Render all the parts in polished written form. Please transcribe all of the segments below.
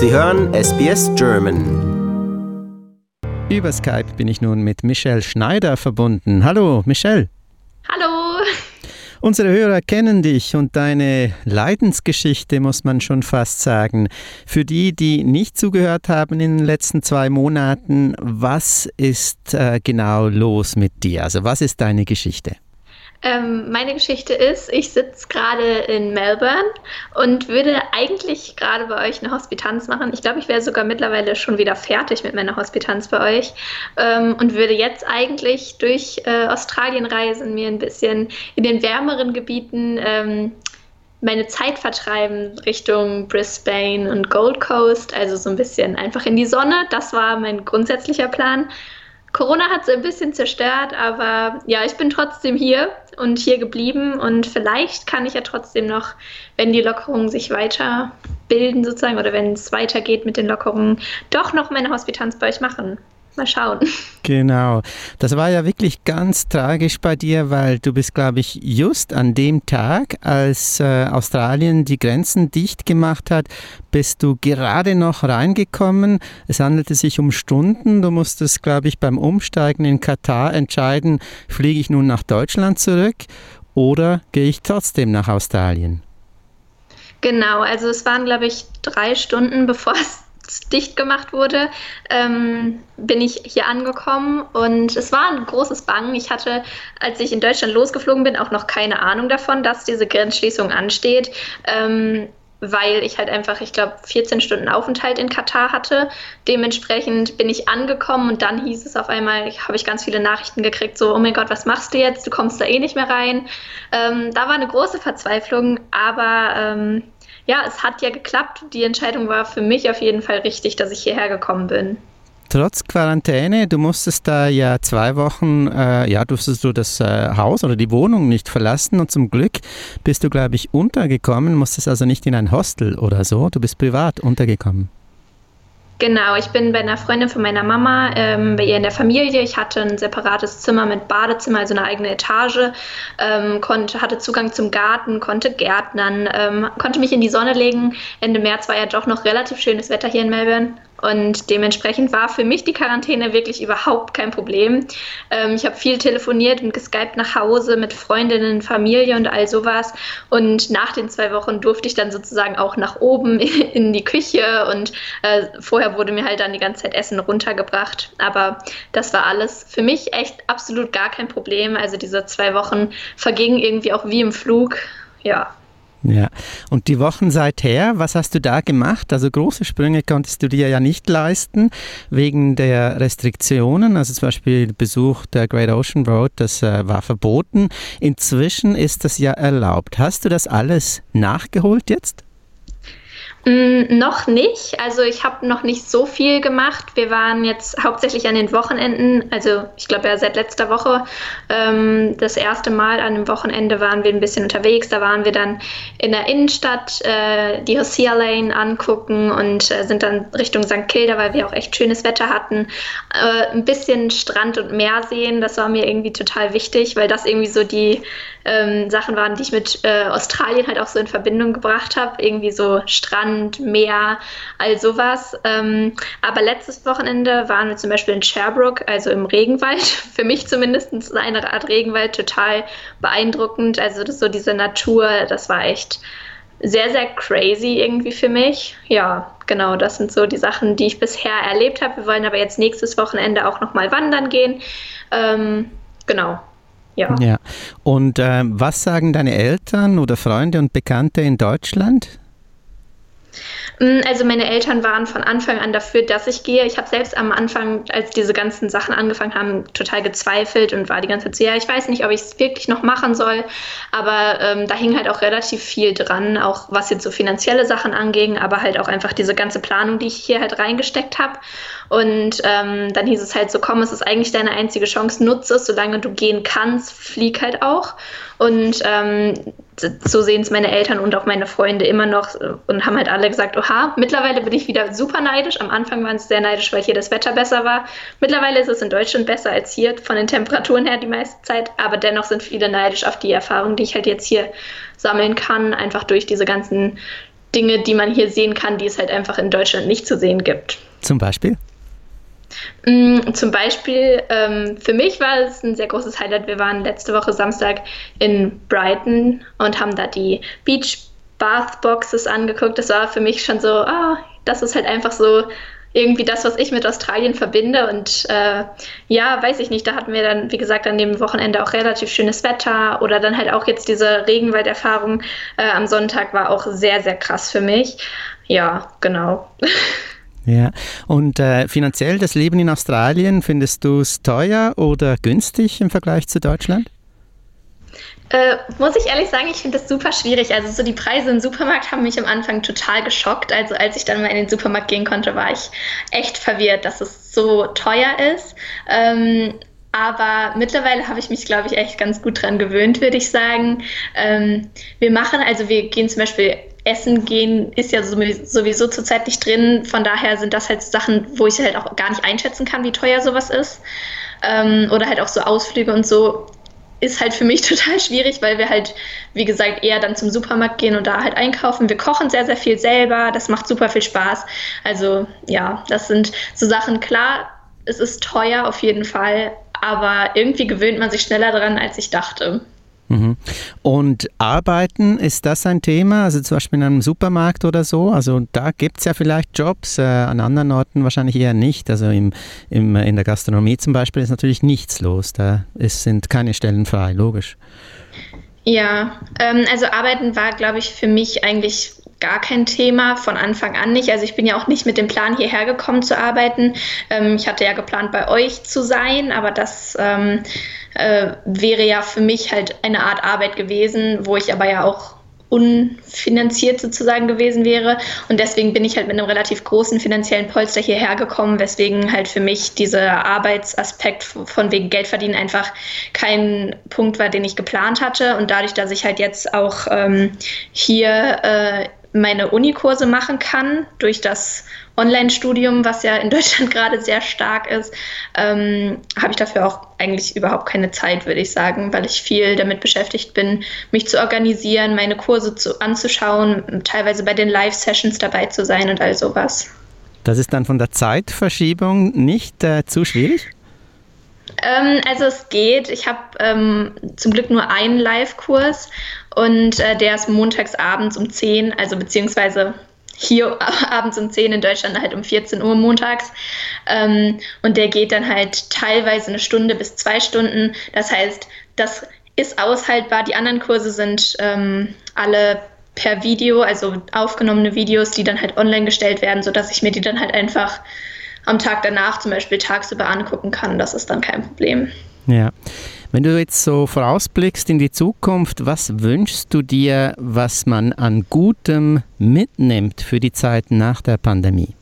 Sie hören SBS German. Über Skype bin ich nun mit Michelle Schneider verbunden. Hallo, Michelle. Hallo. Unsere Hörer kennen dich und deine Leidensgeschichte, muss man schon fast sagen. Für die, die nicht zugehört haben in den letzten 2 Monaten, was ist genau los mit dir? Also was ist deine Geschichte? Meine Geschichte ist, ich sitze gerade in Melbourne und würde eigentlich gerade bei euch eine Hospitanz machen. Ich glaube, ich wäre sogar mittlerweile schon wieder fertig mit meiner Hospitanz bei euch und würde jetzt eigentlich durch Australien reisen, mir ein bisschen in den wärmeren Gebieten meine Zeit vertreiben Richtung Brisbane und Gold Coast, also so ein bisschen einfach in die Sonne. Das war mein grundsätzlicher Plan. Corona hat es ein bisschen zerstört, aber ja, ich bin trotzdem hier und hier geblieben und vielleicht kann ich ja trotzdem noch, wenn die Lockerungen sich weiter bilden sozusagen oder wenn es weitergeht mit den Lockerungen, doch noch meine Hospitanz bei euch machen. Mal schauen. Genau. Das war ja wirklich ganz tragisch bei dir, weil du bist, glaube ich, just an dem Tag, als Australien die Grenzen dicht gemacht hat, bist du gerade noch reingekommen. Es handelte sich um Stunden. Du musstest, glaube ich, beim Umsteigen in Katar entscheiden, fliege ich nun nach Deutschland zurück oder gehe ich trotzdem nach Australien? Genau, also es waren, glaube ich, 3 Stunden, bevor es dicht gemacht wurde, bin ich hier angekommen und es war ein großes Bangen. Ich hatte, als ich in Deutschland losgeflogen bin, auch noch keine Ahnung davon, dass diese Grenzschließung ansteht, weil ich halt einfach, ich glaube, 14 Stunden Aufenthalt in Katar hatte. Dementsprechend bin ich angekommen und dann hieß es auf einmal, habe ich ganz viele Nachrichten gekriegt, so, oh mein Gott, was machst du jetzt? Du kommst da eh nicht mehr rein. Da war eine große Verzweiflung, aber ja, es hat ja geklappt. Die Entscheidung war für mich auf jeden Fall richtig, dass ich hierher gekommen bin. Trotz Quarantäne, du musstest da ja 2 Wochen, durftest du das Haus oder die Wohnung nicht verlassen und zum Glück bist du, glaube ich, untergekommen, musstest also nicht in ein Hostel oder so, du bist privat untergekommen. Genau, ich bin bei einer Freundin von meiner Mama, bei ihr in der Familie. Ich hatte ein separates Zimmer mit Badezimmer, also eine eigene Etage, hatte Zugang zum Garten, konnte gärtnern, konnte mich in die Sonne legen. Ende März war ja doch noch relativ schönes Wetter hier in Melbourne. Und dementsprechend war für mich die Quarantäne wirklich überhaupt kein Problem. Ich habe viel telefoniert und geskypt nach Hause mit Freundinnen, Familie und all sowas. Und nach den 2 Wochen durfte ich dann sozusagen auch nach oben in die Küche. Und vorher wurde mir halt dann die ganze Zeit Essen runtergebracht. Aber das war alles für mich echt absolut gar kein Problem. Also diese 2 Wochen vergingen irgendwie auch wie im Flug. Ja. Ja, und die Wochen seither, was hast du da gemacht? Also große Sprünge konntest du dir ja nicht leisten, wegen der Restriktionen, also zum Beispiel Besuch der Great Ocean Road, das war verboten. Inzwischen ist das ja erlaubt. Hast du das alles nachgeholt jetzt? Noch nicht. Also ich habe noch nicht so viel gemacht. Wir waren jetzt hauptsächlich an den Wochenenden, also ich glaube ja seit letzter Woche, das erste Mal an dem Wochenende waren wir ein bisschen unterwegs. Da waren wir dann in der Innenstadt die Hosea Lane angucken und sind dann Richtung St. Kilda, weil wir auch echt schönes Wetter hatten, ein bisschen Strand und Meer sehen. Das war mir irgendwie total wichtig, weil das irgendwie so die Sachen waren, die ich mit Australien halt auch so in Verbindung gebracht habe. Irgendwie so Strand, Meer, all sowas. Aber letztes Wochenende waren wir zum Beispiel in Sherbrooke, also im Regenwald. Für mich zumindest eine Art Regenwald, total beeindruckend. Also das, so diese Natur, das war echt sehr, sehr crazy irgendwie für mich. Ja, genau, das sind so die Sachen, die ich bisher erlebt habe. Wir wollen aber jetzt nächstes Wochenende auch nochmal wandern gehen. Genau. Ja. Ja. Und was sagen deine Eltern oder Freunde und Bekannte in Deutschland? Also meine Eltern waren von Anfang an dafür, dass ich gehe. Ich habe selbst am Anfang, als diese ganzen Sachen angefangen haben, total gezweifelt und war die ganze Zeit so, ja, ich weiß nicht, ob ich es wirklich noch machen soll. Aber da hing halt auch relativ viel dran, auch was jetzt so finanzielle Sachen anging, aber halt auch einfach diese ganze Planung, die ich hier halt reingesteckt habe. Und dann hieß es halt so, komm, es ist eigentlich deine einzige Chance, nutze es, solange du gehen kannst, flieg halt auch. Und so sehen es meine Eltern und auch meine Freunde immer noch und haben halt alle gesagt, oha, mittlerweile bin ich wieder super neidisch. Am Anfang waren sie sehr neidisch, weil hier das Wetter besser war. Mittlerweile ist es in Deutschland besser als hier, von den Temperaturen her die meiste Zeit. Aber dennoch sind viele neidisch auf die Erfahrung, die ich halt jetzt hier sammeln kann, einfach durch diese ganzen Dinge, die man hier sehen kann, die es halt einfach in Deutschland nicht zu sehen gibt. Zum Beispiel? Zum Beispiel, für mich war es ein sehr großes Highlight. Wir waren letzte Woche Samstag in Brighton und haben da die Beach Bath Boxes angeguckt. Das war für mich schon so, das ist halt einfach so irgendwie das, was ich mit Australien verbinde. Und weiß ich nicht, da hatten wir dann, wie gesagt, an dem Wochenende auch relativ schönes Wetter oder dann halt auch jetzt diese Regenwalderfahrung am Sonntag war auch sehr, sehr krass für mich. Ja, genau. Ja, und finanziell das Leben in Australien, findest du es teuer oder günstig im Vergleich zu Deutschland? Muss ich ehrlich sagen, ich finde das super schwierig. Also so die Preise im Supermarkt haben mich am Anfang total geschockt. Also als ich dann mal in den Supermarkt gehen konnte, war ich echt verwirrt, dass es so teuer ist. Aber mittlerweile habe ich mich, glaube ich, echt ganz gut dran gewöhnt, würde ich sagen. Wir gehen zum Beispiel Essen gehen, ist ja sowieso zurzeit nicht drin. Von daher sind das halt Sachen, wo ich halt auch gar nicht einschätzen kann, wie teuer sowas ist. Oder halt auch so Ausflüge und so ist halt für mich total schwierig, weil wir halt, wie gesagt, eher dann zum Supermarkt gehen und da halt einkaufen. Wir kochen sehr, sehr viel selber. Das macht super viel Spaß. Also ja, das sind so Sachen. Klar, es ist teuer auf jeden Fall, aber irgendwie gewöhnt man sich schneller dran, als ich dachte. Und Arbeiten, ist das ein Thema? Also zum Beispiel in einem Supermarkt oder so? Also da gibt es ja vielleicht Jobs, an anderen Orten wahrscheinlich eher nicht. Also in der Gastronomie zum Beispiel ist natürlich nichts los. Sind keine Stellen frei, logisch. Ja, also Arbeiten war, glaube ich, für mich eigentlich gar kein Thema, von Anfang an nicht. Also ich bin ja auch nicht mit dem Plan hierher gekommen zu arbeiten. Ich hatte ja geplant, bei euch zu sein, aber das wäre ja für mich halt eine Art Arbeit gewesen, wo ich aber ja auch unfinanziert sozusagen gewesen wäre. Und deswegen bin ich halt mit einem relativ großen finanziellen Polster hierher gekommen, weswegen halt für mich dieser Arbeitsaspekt von wegen Geld verdienen einfach kein Punkt war, den ich geplant hatte. Und dadurch, dass ich halt jetzt auch hier meine Unikurse machen kann, durch das Online-Studium, was ja in Deutschland gerade sehr stark ist, habe ich dafür auch eigentlich überhaupt keine Zeit, würde ich sagen, weil ich viel damit beschäftigt bin, mich zu organisieren, meine Kurse anzuschauen, teilweise bei den Live-Sessions dabei zu sein und all sowas. Das ist dann von der Zeitverschiebung nicht zu schwierig? Also es geht. Ich habe zum Glück nur einen Live-Kurs und der ist montags abends um 10, also beziehungsweise hier abends um 10 in Deutschland halt um 14 Uhr montags. Und der geht dann halt teilweise 1 Stunde bis 2 Stunden. Das heißt, das ist aushaltbar. Die anderen Kurse sind alle per Video, also aufgenommene Videos, die dann halt online gestellt werden, sodass ich mir die dann halt einfach am Tag danach zum Beispiel tagsüber angucken kann. Das ist dann kein Problem. Ja. Wenn du jetzt so vorausblickst in die Zukunft, was wünschst du dir, was man an Gutem mitnimmt für die Zeit nach der Pandemie?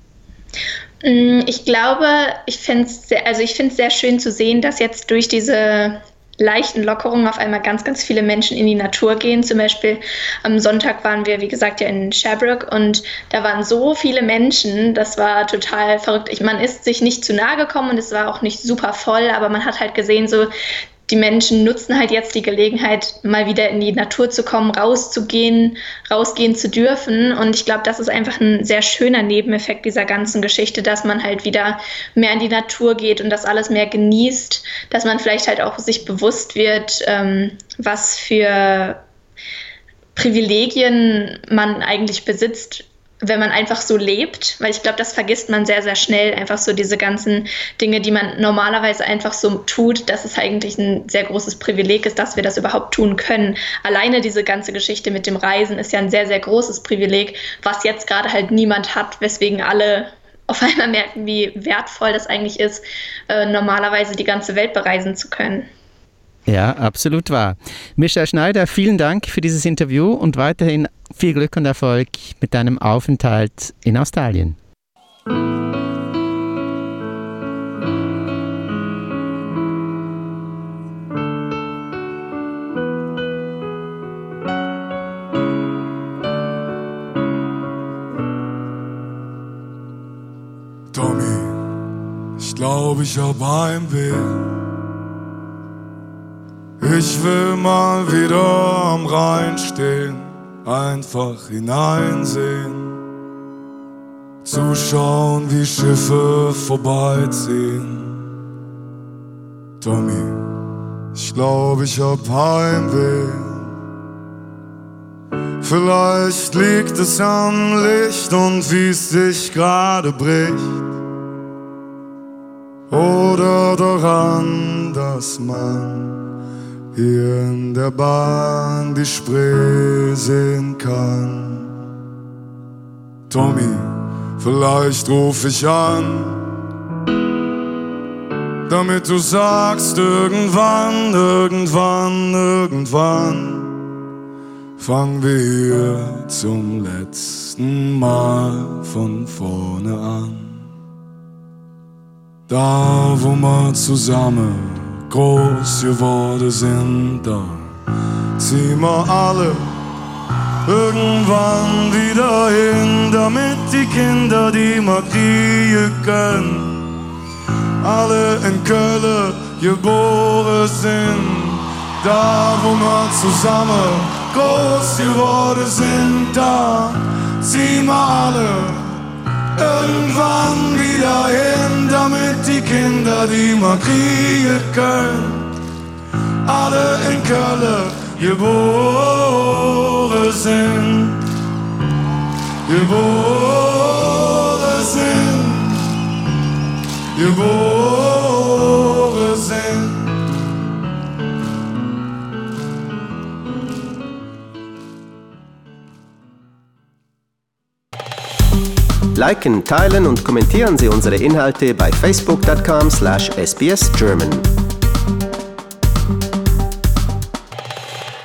Ich glaube, ich finde es sehr schön zu sehen, dass jetzt durch diese leichten Lockerungen auf einmal ganz, ganz viele Menschen in die Natur gehen. Zum Beispiel am Sonntag waren wir, wie gesagt, ja in Sherbrooke und da waren so viele Menschen, das war total verrückt. Man ist sich nicht zu nahe gekommen und es war auch nicht super voll, aber man hat halt gesehen, so die Menschen nutzen halt jetzt die Gelegenheit, mal wieder in die Natur zu kommen, rausgehen zu dürfen. Und ich glaube, das ist einfach ein sehr schöner Nebeneffekt dieser ganzen Geschichte, dass man halt wieder mehr in die Natur geht und das alles mehr genießt, dass man vielleicht halt auch sich bewusst wird, was für Privilegien man eigentlich besitzt, wenn man einfach so lebt, weil ich glaube, das vergisst man sehr, sehr schnell, einfach so diese ganzen Dinge, die man normalerweise einfach so tut, dass es eigentlich ein sehr großes Privileg ist, dass wir das überhaupt tun können. Alleine diese ganze Geschichte mit dem Reisen ist ja ein sehr, sehr großes Privileg, was jetzt gerade halt niemand hat, weswegen alle auf einmal merken, wie wertvoll das eigentlich ist, normalerweise die ganze Welt bereisen zu können. Ja, absolut wahr. Michael Schneider, vielen Dank für dieses Interview und weiterhin viel Glück und Erfolg mit deinem Aufenthalt in Australien. Tommy, ich glaube, ich hab Heimweh. Ich will mal wieder am Rhein stehen, einfach hineinsehen, zuschauen, wie Schiffe vorbeiziehen. Tommy, ich glaub, ich hab Heimweh. Vielleicht liegt es am Licht und wie es sich gerade bricht, oder daran, dass man hier in der Bahn die Spree sehen kann. Tommy, vielleicht ruf ich an, damit du sagst, irgendwann, irgendwann, irgendwann fangen wir hier zum letzten Mal von vorne an. Da, wo wir zusammen groß geworden sind, da ziehen wir alle irgendwann wieder hin, damit die Kinder, die wir kriegen können, alle in Köln geboren sind. Da, wo wir zusammen groß geworden sind, da ziehen wir alle irgendwann wieder hin, damit die Kinder, die wir kriegen können, alle in Köln geboren sind. Geboren sind. Geboren sind. Liken, teilen und kommentieren Sie unsere Inhalte bei facebook.com/sbsgerman.